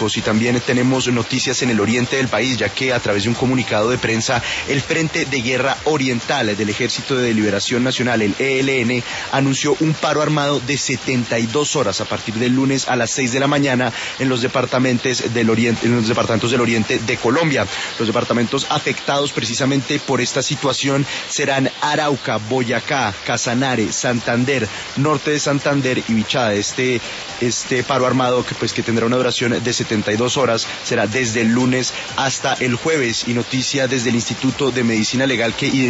Pacíficos, y también tenemos noticias en el oriente del país, ya que a través de un comunicado de prensa, el Frente de Guerra Oriental del Ejército de Liberación Nacional, el ELN, anunció un paro armado de 72 horas a partir del lunes a las 6 de la mañana en los departamentos del oriente de Colombia. Los departamentos afectados precisamente por esta situación serán Arauca, Boyacá, Casanare, Santander, norte de Santander y Bichada. Este paro armado que tendrá una duración de 72 horas será desde el lunes hasta el jueves. Y noticia desde el Instituto de Medicina Legal que